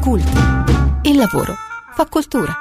culti. Il lavoro fa cultura.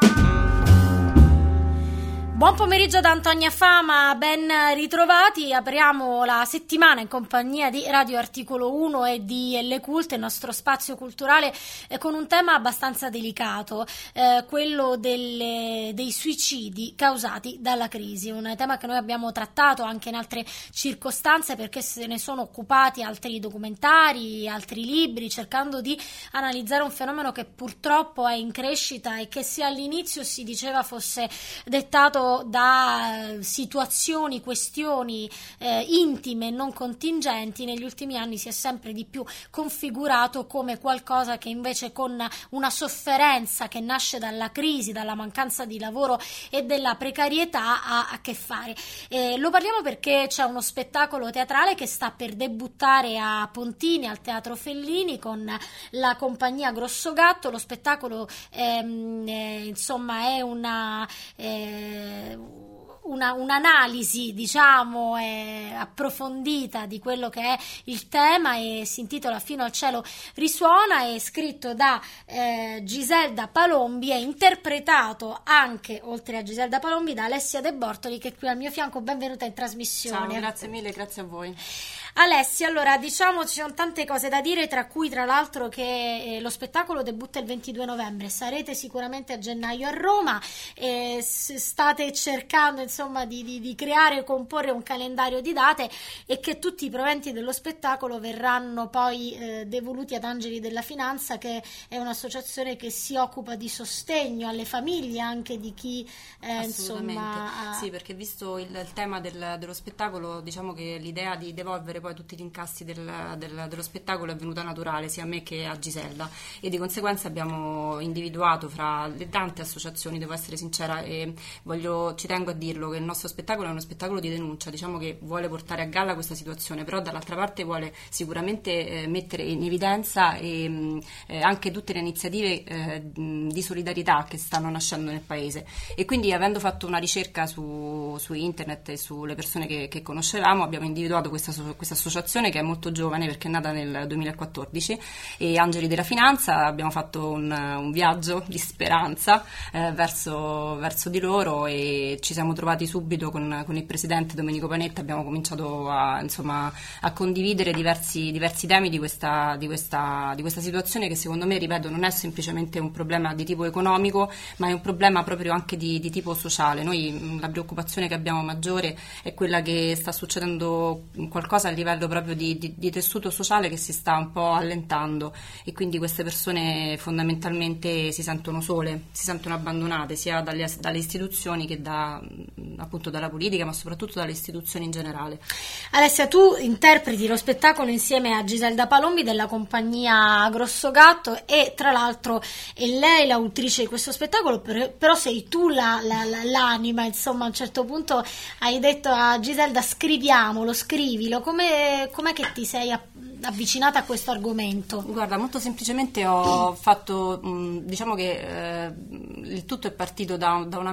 Buon pomeriggio da Antonia Fama, ben ritrovati. Apriamo la settimana in compagnia di Radio Articolo 1 e di Elle Cult, il nostro spazio culturale, con un tema abbastanza delicato, quello dei suicidi causati dalla crisi. Un tema che noi abbiamo trattato anche in altre circostanze, perché se ne sono occupati altri documentari, altri libri, cercando di analizzare un fenomeno che purtroppo è in crescita e che se all'inizio si diceva fosse dettato da situazioni, questioni intime e non contingenti, negli ultimi anni si è sempre di più configurato come qualcosa che invece, con una sofferenza che nasce dalla crisi, dalla mancanza di lavoro e della precarietà, ha a che fare. Lo parliamo perché c'è uno spettacolo teatrale che sta per debuttare a Pontini, al Teatro Fellini, con la compagnia Grossogatto. Lo spettacolo insomma è un'analisi, diciamo, approfondita di quello che è il tema, e si intitola Fino al cielo risuona. È scritto da Giselda Palombi, è interpretato anche, oltre a Giselda Palombi, da Alessia De Bortoli, che è qui al mio fianco. Benvenuta in trasmissione. Ciao, grazie mille, grazie a voi. Alessia, allora, diciamo, ci sono tante cose da dire, tra cui tra l'altro che lo spettacolo debutta il 22 novembre, sarete sicuramente a gennaio a Roma, state cercando insomma di creare e comporre un calendario di date, e che tutti i proventi dello spettacolo verranno poi devoluti ad Angeli della Finanza, che è un'associazione che si occupa di sostegno alle famiglie anche di chi insomma sì, perché visto il tema dello spettacolo, diciamo che l'idea di devolvere poi tutti gli incassi dello spettacolo è venuta naturale sia a me che a Giselda, e di conseguenza abbiamo individuato fra le tante associazioni, devo essere sincera, e ci tengo a dirlo, che il nostro spettacolo è uno spettacolo di denuncia, diciamo che vuole portare a galla questa situazione, però dall'altra parte vuole sicuramente mettere in evidenza anche tutte le iniziative di solidarietà che stanno nascendo nel paese. E quindi, avendo fatto una ricerca su internet e sulle persone che conoscevamo, abbiamo individuato questa associazione, che è molto giovane perché è nata nel 2014, e Angeli della Finanza. Abbiamo fatto un viaggio di speranza verso di loro, e ci siamo trovati subito con il presidente Domenico Panetta. Abbiamo cominciato a condividere diversi temi di questa situazione, che secondo me, ripeto, non è semplicemente un problema di tipo economico, ma è un problema proprio anche di tipo sociale. Noi la preoccupazione che abbiamo maggiore è quella che sta succedendo qualcosa a livello proprio di tessuto sociale che si sta un po' allentando, e quindi queste persone fondamentalmente si sentono sole, si sentono abbandonate sia dalle istituzioni che appunto dalla politica, ma soprattutto dalle istituzioni in generale. Alessia, tu interpreti lo spettacolo insieme a Giselda Palombi della compagnia Grossogatto, e tra l'altro è lei l'autrice di questo spettacolo, però sei tu l'anima, insomma. A un certo punto hai detto a Giselda: scrivilo, com'è che ti sei avvicinata a questo argomento? Guarda, molto semplicemente ho fatto, diciamo che il tutto è partito da una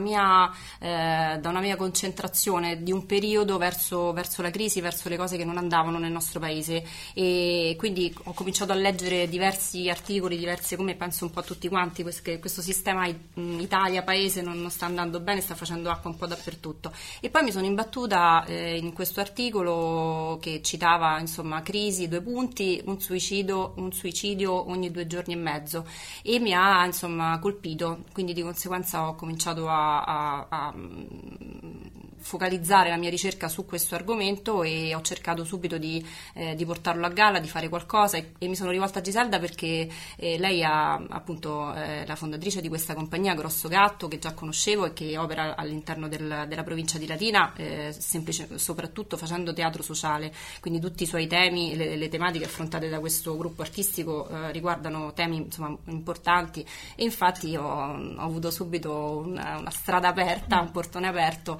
mia concentrazione di un periodo verso la crisi, verso le cose che non andavano nel nostro paese, e quindi ho cominciato a leggere diversi articoli, come penso un po' tutti quanti, questo sistema Italia paese non sta andando bene, sta facendo acqua un po' dappertutto, e poi mi sono imbattuta in questo articolo che citava, insomma, crisi, 2 punti, un suicidio ogni 2 giorni e mezzo, e mi ha, insomma, colpito. Quindi di conseguenza ho cominciato a focalizzare la mia ricerca su questo argomento, e ho cercato subito di portarlo a galla, di fare qualcosa, e mi sono rivolta a Giselda perché lei è appunto la fondatrice di questa compagnia Grossogatto, che già conoscevo e che opera all'interno della provincia di Latina, soprattutto facendo teatro sociale. Quindi tutti i suoi temi, le tematiche affrontate da questo gruppo artistico riguardano temi, insomma, importanti, e infatti ho avuto subito una strada aperta, un portone aperto, perché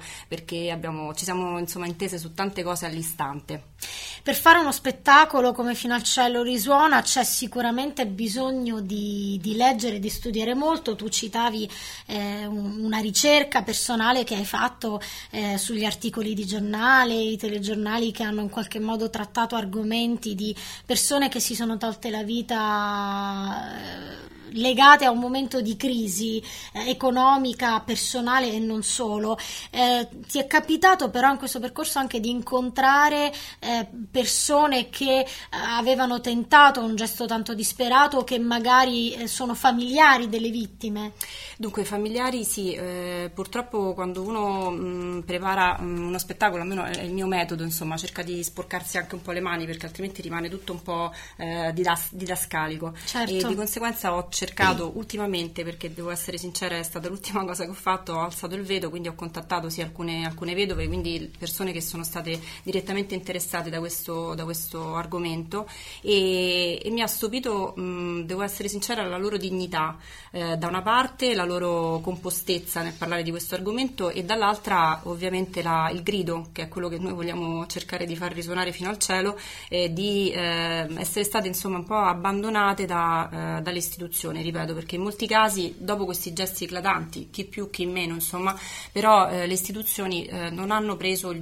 perché ci siamo insomma intese su tante cose all'istante. Per fare uno spettacolo come Fino al cielo risuona c'è sicuramente bisogno di leggere, di studiare molto. Tu citavi una ricerca personale che hai fatto sugli articoli di giornale, i telegiornali che hanno in qualche modo trattato argomenti di persone che si sono tolte la vita legate a un momento di crisi economica, personale e non solo. Ti è capitato però in questo percorso anche di incontrare persone che avevano tentato un gesto tanto disperato, che magari sono familiari delle vittime? Dunque, familiari sì, purtroppo quando uno prepara uno spettacolo, almeno è il mio metodo, insomma, cerca di sporcarsi anche un po' le mani, perché altrimenti rimane tutto un po' didascalico. Certo. E di conseguenza ho cercato ultimamente, perché devo essere sincera, è stata l'ultima cosa che ho fatto, ho alzato il veto, quindi ho contattato sì alcune vedove, quindi persone che sono state direttamente interessate da questo argomento, e mi ha stupito, devo essere sincera, la loro dignità, da una parte la loro compostezza nel parlare di questo argomento, e dall'altra ovviamente il grido, che è quello che noi vogliamo cercare di far risuonare fino al cielo, di essere state insomma un po' abbandonate dalle istituzioni, ripeto, perché in molti casi dopo questi gesti eclatanti, chi più chi meno insomma, però le istituzioni non hanno preso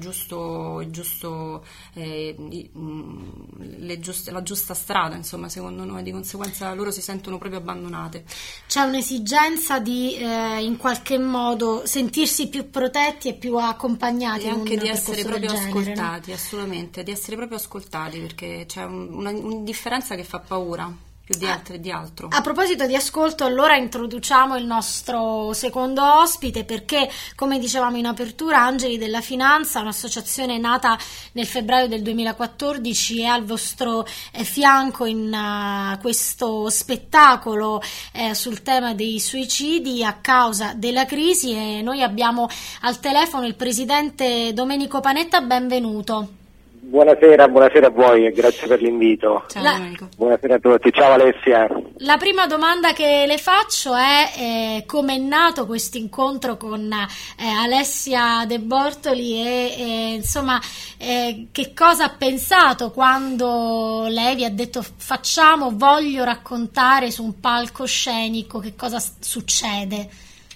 la giusta strada, insomma, secondo noi, di conseguenza loro si sentono proprio abbandonate. C'è un'esigenza di in qualche modo sentirsi più protetti e più accompagnati, e anche di essere proprio ascoltati, no? Assolutamente, di essere proprio ascoltati, perché c'è un'indifferenza che fa paura, più di altro e di altro. A proposito di ascolto, allora introduciamo il nostro secondo ospite, perché, come dicevamo in apertura, Angeli della Finanza, un'associazione nata nel febbraio del 2014, è al vostro fianco in questo spettacolo sul tema dei suicidi a causa della crisi, e noi abbiamo al telefono il presidente Domenico Panetta. Benvenuto. Buonasera a voi e grazie per l'invito. Ciao Domenico. Buonasera a tutti, ciao Alessia. La prima domanda che le faccio è come è nato questo incontro con Alessia De Bortoli e insomma che cosa ha pensato quando lei vi ha detto voglio raccontare su un palcoscenico, che cosa succede?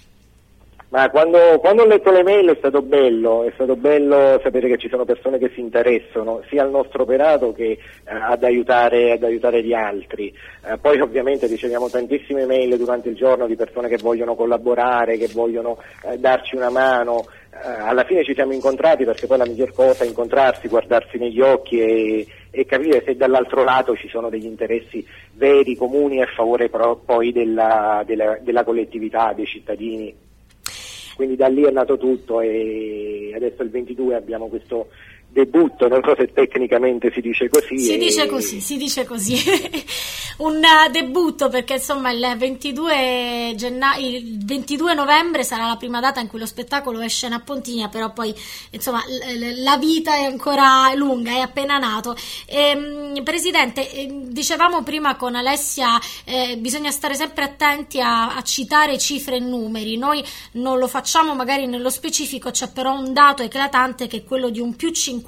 Ma quando ho letto le mail è stato bello sapere che ci sono persone che si interessano sia al nostro operato che ad aiutare gli altri. Poi ovviamente riceviamo tantissime mail durante il giorno di persone che vogliono collaborare, che vogliono darci una mano. Alla fine ci siamo incontrati, perché poi la miglior cosa è incontrarsi, guardarsi negli occhi e capire se dall'altro lato ci sono degli interessi veri, comuni, a favore poi della collettività, dei cittadini. Quindi da lì è nato tutto, e adesso il 22 abbiamo questo debutto, non so se tecnicamente si dice così. Si dice così. Un debutto, perché insomma il 22 novembre sarà la prima data in cui lo spettacolo esce a Pontinia, però poi insomma la vita è ancora lunga, è appena nato. Presidente, dicevamo prima con Alessia, bisogna stare sempre attenti a citare cifre e numeri. Noi non lo facciamo magari nello specifico, c'è però un dato eclatante che è quello di un più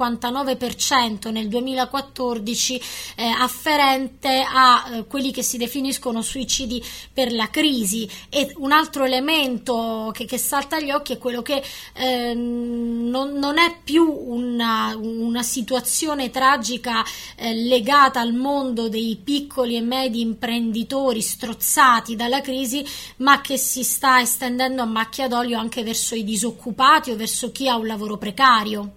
59% nel 2014 afferente a quelli che si definiscono suicidi per la crisi. E un altro elemento che salta agli occhi è quello che non è più una situazione tragica legata al mondo dei piccoli e medi imprenditori strozzati dalla crisi, ma che si sta estendendo a macchia d'olio anche verso i disoccupati o verso chi ha un lavoro precario.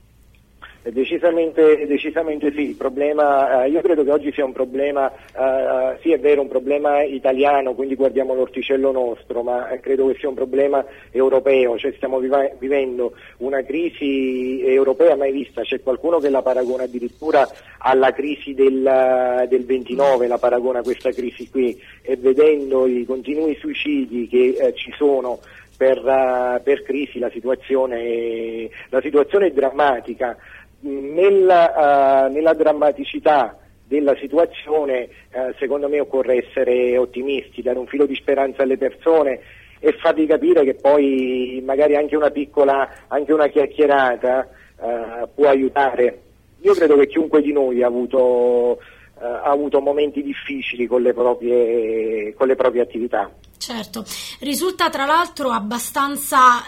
Decisamente sì. Il problema, io credo che oggi sia un problema, sì è vero, un problema italiano, quindi guardiamo l'orticello nostro, ma credo che sia un problema europeo, cioè stiamo vivendo una crisi europea mai vista. C'è qualcuno che la paragona addirittura alla crisi del 29, la paragona a questa crisi qui, e vedendo i continui suicidi che ci sono per crisi, la situazione è drammatica. Nella drammaticità della situazione secondo me occorre essere ottimisti, dare un filo di speranza alle persone e fargli capire che poi magari anche una chiacchierata può aiutare. Io credo che chiunque di noi ha avuto momenti difficili con le proprie attività. Certo, risulta tra l'altro abbastanza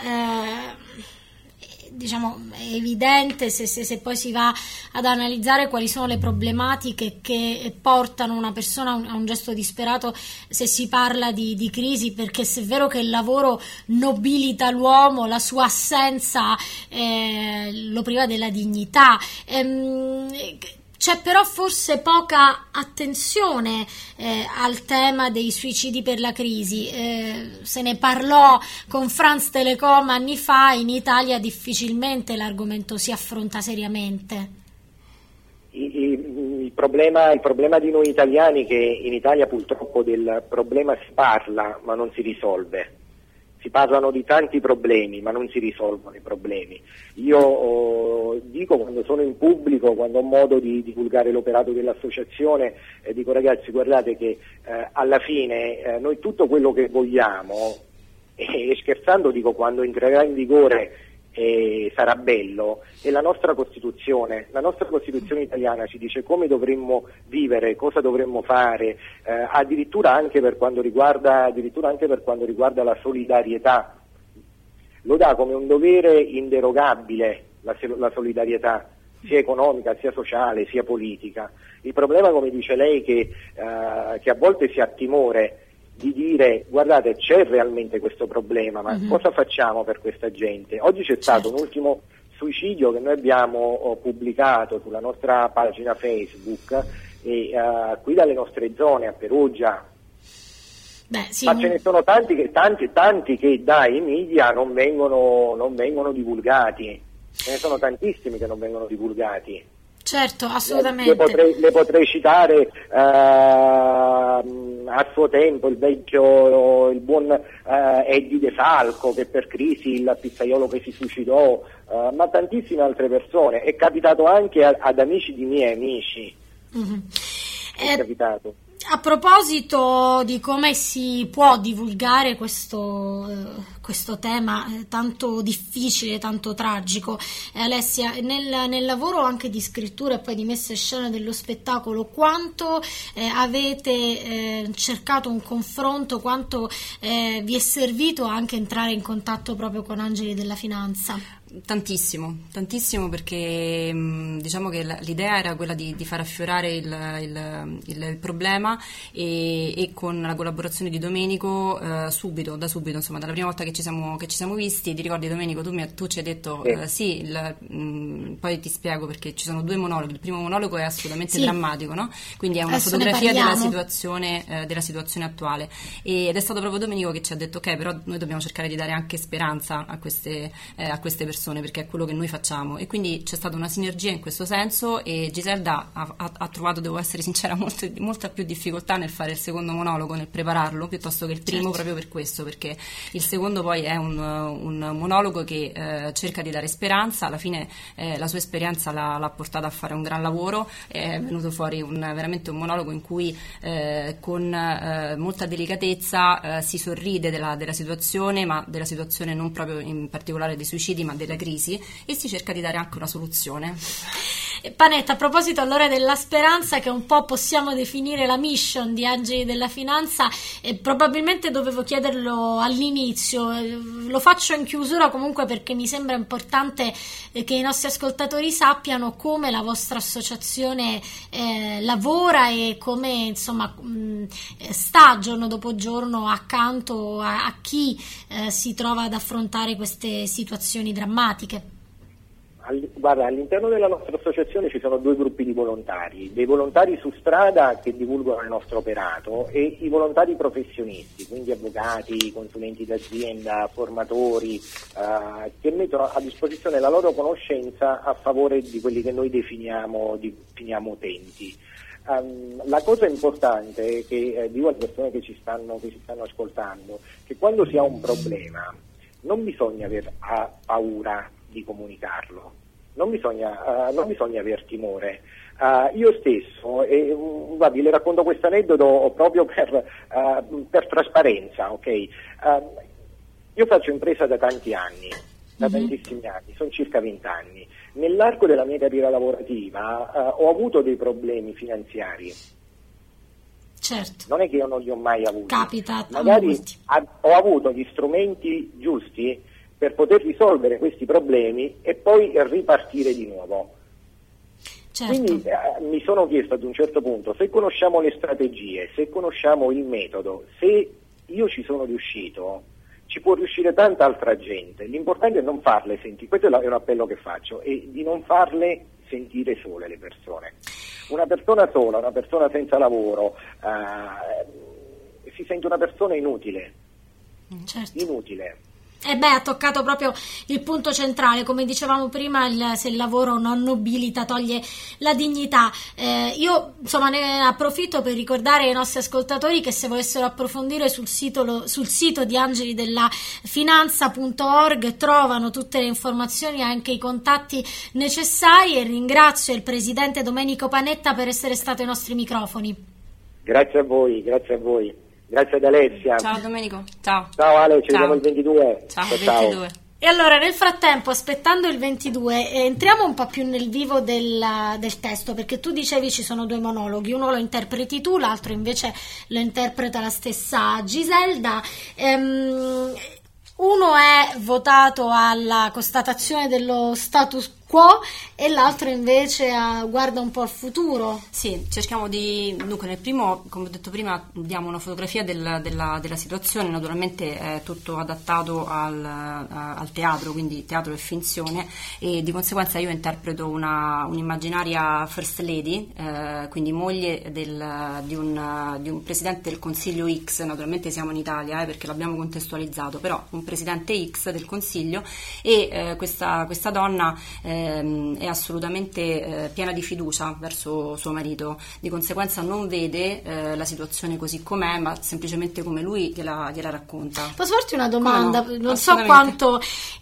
evidente se poi si va ad analizzare quali sono le problematiche che portano una persona a un gesto disperato se si parla di crisi, perché se è vero che il lavoro nobilita l'uomo, la sua assenza lo priva della dignità. C'è però forse poca attenzione al tema dei suicidi per la crisi. Se ne parlò con France Telecom anni fa, in Italia difficilmente l'argomento si affronta seriamente. Il problema di noi italiani è che in Italia purtroppo del problema si parla ma non si risolve. Si parlano di tanti problemi, ma non si risolvono i problemi. Io dico, quando sono in pubblico, quando ho modo di divulgare l'operato dell'associazione, dico ragazzi, guardate che alla fine noi tutto quello che vogliamo, e scherzando dico quando entrerà in vigore sarà bello, è la nostra Costituzione. La nostra Costituzione italiana ci dice come dovremmo vivere, cosa dovremmo fare, addirittura anche per quanto riguarda la solidarietà. Lo dà come un dovere inderogabile la solidarietà, sia economica, sia sociale, sia politica. Il problema, come dice lei, che a volte si ha timore di dire guardate, c'è realmente questo problema, ma cosa facciamo per questa gente? Oggi c'è stato un ultimo suicidio che noi abbiamo pubblicato sulla nostra pagina Facebook qui dalle nostre zone a Perugia. Sì. Ma ce ne sono tanti che dai media non vengono divulgati, ce ne sono tantissimi che non vengono divulgati. Certo, assolutamente. Le potrei citare a suo tempo il buon Eddie De Falco, che per crisi, il pizzaiolo che si suicidò, ma tantissime altre persone. È capitato anche ad amici di miei amici. È capitato. A proposito di come si può divulgare questo tema tanto difficile, tanto tragico, Alessia, nel lavoro anche di scrittura e poi di messa in scena dello spettacolo, quanto avete cercato un confronto, quanto vi è servito anche entrare in contatto proprio con Angeli della Finanza? Tantissimo, perché diciamo che l'idea era quella di far affiorare il problema e con la collaborazione di Domenico da subito, insomma, dalla prima volta che ci siamo visti. Ti ricordi, Domenico, tu ci hai detto sì, poi ti spiego perché ci sono due monologhi. Il primo monologo è assolutamente drammatico, no? Quindi è una fotografia della situazione attuale, ed è stato proprio Domenico che ci ha detto ok, però noi dobbiamo cercare di dare anche speranza a queste persone, perché è quello che noi facciamo, e quindi c'è stata una sinergia in questo senso, e Giselda ha trovato, devo essere sincera, molta più difficoltà nel fare il secondo monologo, nel prepararlo, piuttosto che il primo, proprio per questo, perché il secondo poi è un monologo che cerca di dare speranza. Alla fine la sua esperienza l'ha portata a fare un gran lavoro, è venuto fuori veramente un monologo in cui con molta delicatezza si sorride della situazione, ma della situazione non proprio in particolare dei suicidi, ma della crisi, e si cerca di dare anche una soluzione. Panetta, a proposito allora della speranza, che un po' possiamo definire la mission di Angeli della Finanza, probabilmente dovevo chiederlo all'inizio, lo faccio in chiusura comunque perché mi sembra importante che i nostri ascoltatori sappiano come la vostra associazione lavora e come insomma sta giorno dopo giorno accanto a chi si trova ad affrontare queste situazioni drammatiche. Guarda, all'interno della nostra associazione ci sono due gruppi di volontari: dei volontari su strada che divulgano il nostro operato e i volontari professionisti, quindi avvocati, consulenti d'azienda, formatori, che mettono a disposizione la loro conoscenza a favore di quelli che noi definiamo utenti. La cosa importante che dico alle persone che ci stanno ascoltando, che quando si ha un problema non bisogna aver paura di comunicarlo, non bisogna aver timore. Io stesso, guardi, le racconto questo aneddoto proprio per trasparenza, ok? Io faccio impresa da tanti anni, da tantissimi anni, sono circa 20 anni. Nell'arco della mia carriera lavorativa ho avuto dei problemi finanziari. Certo. Non è che io non li ho mai avuti. Capita. Magari ho avuto gli strumenti giusti per poter risolvere questi problemi e poi ripartire di nuovo. Certo. Quindi mi sono chiesto ad un certo punto, se conosciamo le strategie, se conosciamo il metodo, se io ci sono riuscito, ci può riuscire tanta altra gente. L'importante è non farle sentire, questo è un appello che faccio, è di non farle sentire sole le persone. Una persona sola, una persona senza lavoro, si sente una persona inutile. Certo. Inutile. Ha toccato proprio il punto centrale, come dicevamo prima, se il lavoro non nobilita, toglie la dignità. Io insomma ne approfitto per ricordare ai nostri ascoltatori che se volessero approfondire sul sito di angelidellafinanza.org trovano tutte le informazioni e anche i contatti necessari, e ringrazio il presidente Domenico Panetta per essere stato ai nostri microfoni. Grazie a voi, grazie a voi. Grazie ad Alessia. Ciao Domenico. Ciao. Ciao Ale, ci vediamo il 22. Ciao, 22. E allora nel frattempo, aspettando il 22, entriamo un po' più nel vivo del testo, perché tu dicevi ci sono 2 monologhi, uno lo interpreti tu, l'altro invece lo interpreta la stessa Giselda. Uno è votato alla constatazione dello status quo e l'altro invece guarda un po' al futuro. Sì, cerchiamo dunque nel primo, come ho detto prima, diamo una fotografia della situazione, naturalmente è tutto adattato al teatro, quindi teatro e finzione, e di conseguenza io interpreto un'immaginaria first lady, quindi moglie di un presidente del Consiglio X, naturalmente siamo in Italia perché l'abbiamo contestualizzato, però un presidente X del Consiglio, e questa donna è assolutamente piena di fiducia verso suo marito, di conseguenza non vede la situazione così com'è, ma semplicemente come lui gliela racconta. Posso farti una domanda? No? Non so quanto...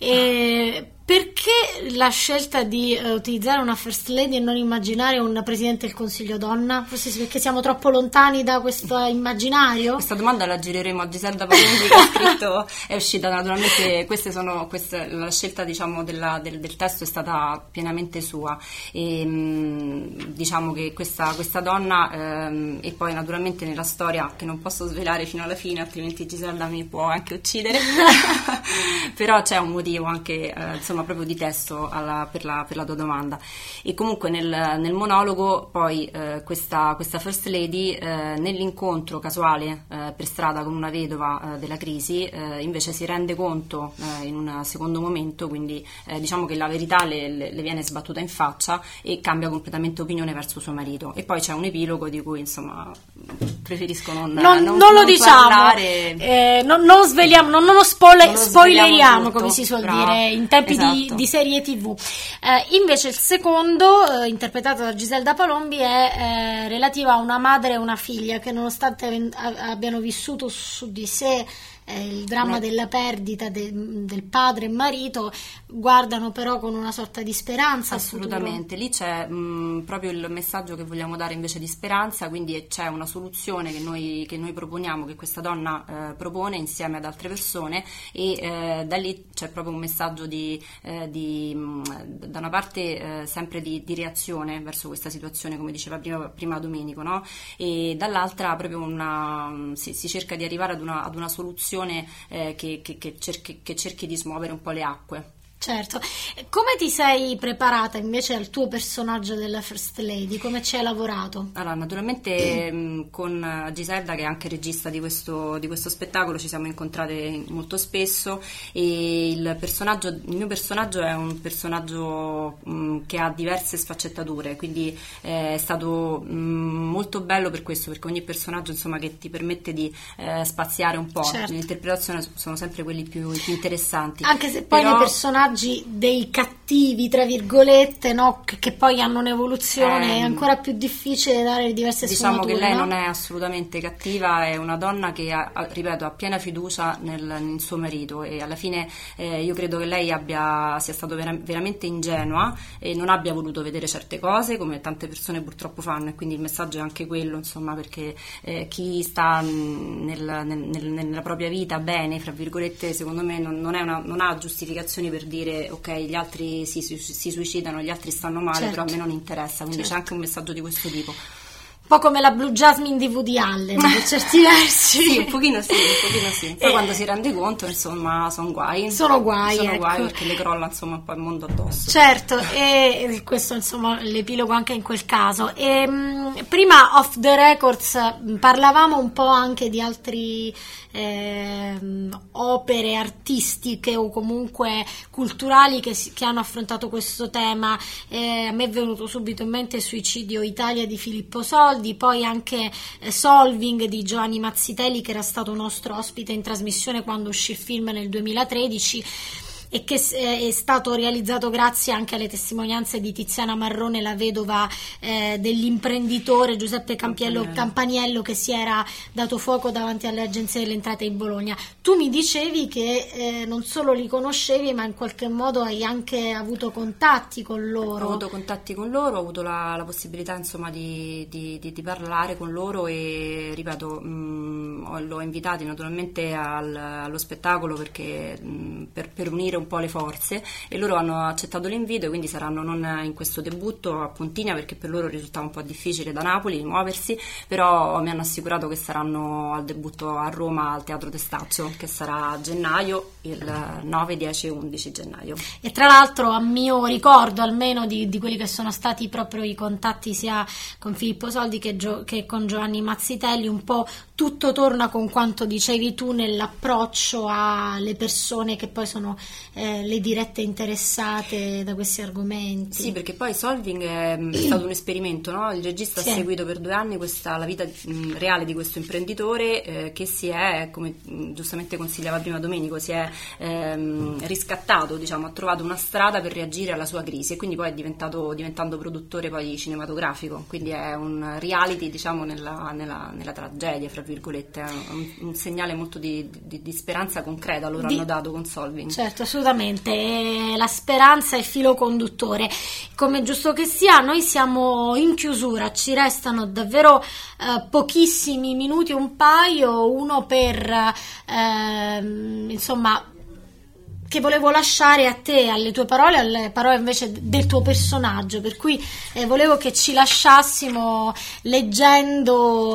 perché la scelta di utilizzare una first lady e non immaginare un presidente del Consiglio donna? Forse perché siamo troppo lontani da questo immaginario? Questa domanda la gireremo a Giselda Palombi, che ha scritto, è uscita naturalmente, la scelta diciamo del testo è stata pienamente sua, e diciamo che questa donna e poi naturalmente nella storia, che non posso svelare fino alla fine altrimenti Giselda mi può anche uccidere però c'è un motivo anche insomma proprio di testo per la tua domanda. E comunque nel monologo poi questa first lady nell'incontro casuale per strada con una vedova della crisi invece si rende conto in un secondo momento, quindi diciamo che la verità le viene sbattuta in faccia e cambia completamente opinione verso suo marito, e poi c'è un epilogo di cui insomma preferisco non lo diciamo parlare, non sveliamo, non lo spoileriamo tutto, come si suol dire in tempi di serie TV. Invece il secondo, interpretato da Giselda Palombi, è relativa a una madre e una figlia che, nonostante abbiano vissuto su di sé il dramma della perdita del padre e marito, guardano però con una sorta di speranza. Assolutamente, lì c'è proprio il messaggio che vogliamo dare invece di speranza, quindi c'è una soluzione che noi proponiamo, che questa donna propone insieme ad altre persone, e da lì c'è proprio un messaggio da una parte sempre di reazione verso questa situazione, come diceva prima Domenico, no? E dall'altra proprio si cerca di arrivare ad una soluzione che cerchi di smuovere un po' le acque. Certo. Come ti sei preparata invece al tuo personaggio della First Lady? Come ci hai lavorato? Allora, naturalmente con Giselda, che è anche regista di questo spettacolo, ci siamo incontrate molto spesso, e il mio personaggio è un personaggio che ha diverse sfaccettature, quindi è stato molto bello per questo, perché ogni personaggio insomma che ti permette di spaziare un po'. Certo. L'interpretazione sono sempre quelli più interessanti. Anche se poi nei personaggi personaggi dei cattivi, tra virgolette, no? che poi hanno un'evoluzione, è ancora più difficile dare diverse sfumature. Diciamo che lei no? non è assolutamente cattiva, è una donna che ripeto, ha piena fiducia nel suo marito, e alla fine io credo che lei sia stata veramente ingenua e non abbia voluto vedere certe cose, come tante persone purtroppo fanno, e quindi il messaggio è anche quello, insomma, perché chi sta nella propria vita bene, fra virgolette, secondo me non ha giustificazioni per dire ok, gli altri si suicidano, gli altri stanno male, certo. però a me non interessa, quindi c'è anche un messaggio di questo tipo. Un po' come la Blue Jasmine di Woody Allen, per certi versi. Sì, un pochino sì. Poi quando si rende conto, insomma, sono guai. Sono guai, ecco. Perché le crolla, insomma, un po' il mondo addosso. Certo, e questo, insomma, l'epilogo anche in quel caso. Prima, off the records, parlavamo un po' anche di altri opere artistiche o comunque culturali che hanno affrontato questo tema. A me è venuto subito in mente Suicidio Italia di Filippo Soldi, poi anche Solving di Giovanni Mazzitelli, che era stato nostro ospite in trasmissione quando uscì il film nel 2013 e che è stato realizzato grazie anche alle testimonianze di Tiziana Marrone, la vedova dell'imprenditore Giuseppe Campaniello, che si era dato fuoco davanti alle agenzie delle entrate di Bologna. Tu mi dicevi che non solo li conoscevi, ma in qualche modo hai anche avuto contatti con loro. Ho avuto contatti con loro, ho avuto la possibilità, insomma, di parlare con loro, e ripeto, l'ho invitati naturalmente allo spettacolo perché per unire un po' le forze, e loro hanno accettato l'invito, e quindi saranno non in questo debutto a Pontinia, perché per loro risultava un po' difficile da Napoli muoversi, però mi hanno assicurato che saranno al debutto a Roma al Teatro Testaccio, che sarà a gennaio, il 9, 10 e 11 gennaio. E tra l'altro, a mio ricordo, almeno di quelli che sono stati proprio i contatti sia con Filippo Soldi che con Giovanni Mazzitelli, un po' tutto torna con quanto dicevi tu nell'approccio alle persone che poi sono le dirette interessate da questi argomenti. Sì, perché poi Solving è stato un esperimento, no? Il regista sì. ha seguito per 2 anni la vita reale di questo imprenditore che si è, come giustamente consigliava prima Domenico, si è riscattato, diciamo, ha trovato una strada per reagire alla sua crisi, e quindi poi è diventando produttore poi cinematografico, quindi è un reality, diciamo, nella tragedia, fra virgolette, è un segnale molto di speranza concreta loro hanno dato con Solving. Certo, assolutamente, la speranza è il filo conduttore. Come giusto che sia, noi siamo in chiusura, ci restano davvero pochissimi minuti, un paio, uno per insomma, che volevo lasciare a te, alle tue parole, alle parole invece del tuo personaggio, per cui volevo che ci lasciassimo leggendo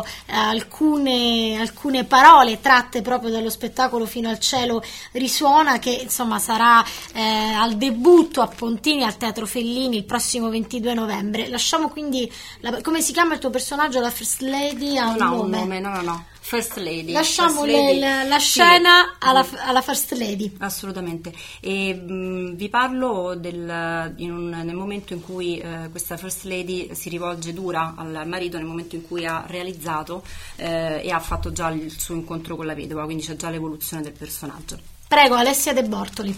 alcune parole tratte proprio dallo spettacolo Fino al cielo risuona, che insomma sarà al debutto a Pontini al Teatro Fellini il prossimo 22 novembre. Lasciamo quindi come si chiama il tuo personaggio? La First Lady? Non ha un nome, no. First Lady. Lasciamo First Lady. la scena alla First Lady. Assolutamente. E vi parlo nel momento in cui questa First Lady si rivolge dura al marito, nel momento in cui ha realizzato e ha fatto già il suo incontro con la vedova, quindi c'è già l'evoluzione del personaggio. Prego, Alessia De Bortoli.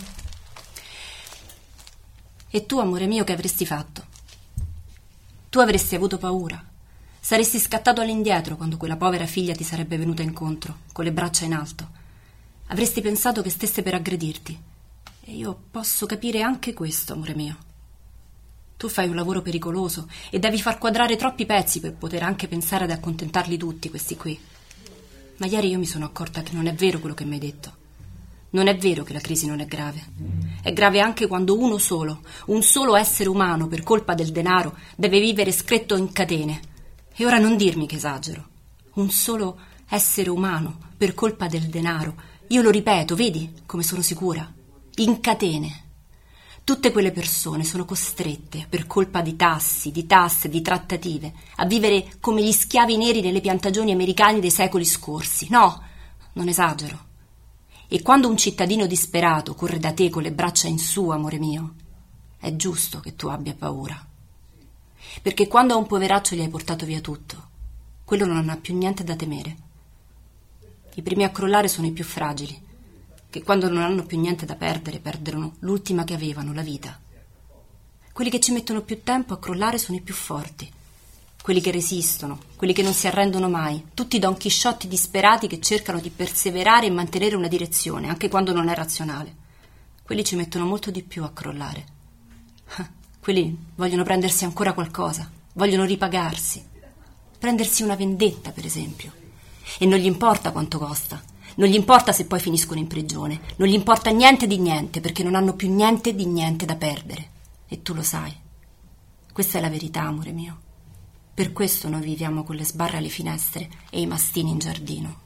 E tu, amore mio, che avresti fatto? Tu avresti avuto paura. Saresti scattato all'indietro quando quella povera figlia ti sarebbe venuta incontro, con le braccia in alto. Avresti pensato che stesse per aggredirti. E io posso capire anche questo, amore mio. Tu fai un lavoro pericoloso e devi far quadrare troppi pezzi per poter anche pensare ad accontentarli tutti, questi qui. Ma ieri io mi sono accorta che non è vero quello che mi hai detto. Non è vero che la crisi non è grave. È grave anche quando un solo essere umano, per colpa del denaro, deve vivere scretto in catene. E ora non dirmi che esagero. Un solo essere umano, per colpa del denaro. Io lo ripeto, vedi come sono sicura? In catene. Tutte quelle persone sono costrette, per colpa di tassi, di tasse, di trattative, a vivere come gli schiavi neri nelle piantagioni americane dei secoli scorsi. No, non esagero. E quando un cittadino disperato corre da te con le braccia in su, amore mio, è giusto che tu abbia paura. Perché quando a un poveraccio gli hai portato via tutto, quello non ha più niente da temere. I primi a crollare sono i più fragili, che quando non hanno più niente da perdere perdono l'ultima che avevano, la vita. Quelli che ci mettono più tempo a crollare sono i più forti, quelli che resistono, quelli che non si arrendono mai, tutti Don Chisciotti disperati che cercano di perseverare e mantenere una direzione, anche quando non è razionale. Quelli ci mettono molto di più a crollare. Quelli vogliono prendersi ancora qualcosa, vogliono ripagarsi, prendersi una vendetta, per esempio. E non gli importa quanto costa, non gli importa se poi finiscono in prigione, non gli importa niente di niente, perché non hanno più niente di niente da perdere. E tu lo sai. Questa è la verità, amore mio. Per questo noi viviamo con le sbarre alle finestre e i mastini in giardino.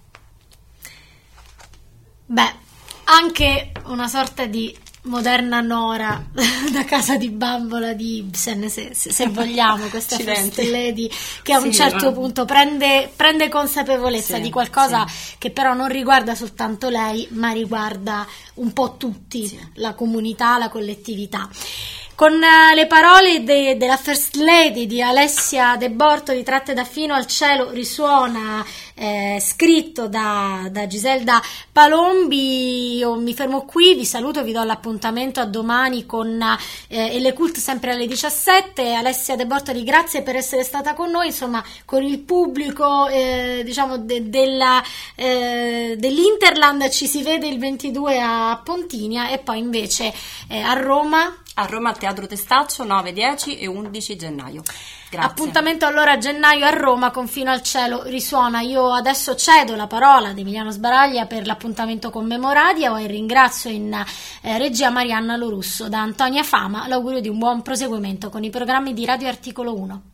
Beh, anche una sorta di moderna Nora da casa di bambola di Ibsen, se vogliamo, questa First Lady che a un certo punto prende consapevolezza di qualcosa che però non riguarda soltanto lei, ma riguarda un po' tutti, la comunità, la collettività. Con le parole della First Lady di Alessia De Bortoli, tratte da Fino al cielo risuona, scritto da Giselda Palombi, io mi fermo qui, vi saluto, vi do l'appuntamento a domani con Le Cult sempre alle 17. Alessia De Bortoli, grazie per essere stata con noi, insomma con il pubblico diciamo dell'Interland ci si vede il 22 a Pontinia e poi invece a Roma al Teatro Testaccio 9, 10 e 11 gennaio. Grazie. Appuntamento allora a gennaio a Roma con Fino al cielo risuona. Io adesso cedo la parola ad Emiliano Sbaraglia per l'appuntamento con Memoradia e ringrazio in regia Marianna Lorusso. Da Antonia Fama l'augurio di un buon proseguimento con i programmi di Radio Articolo 1.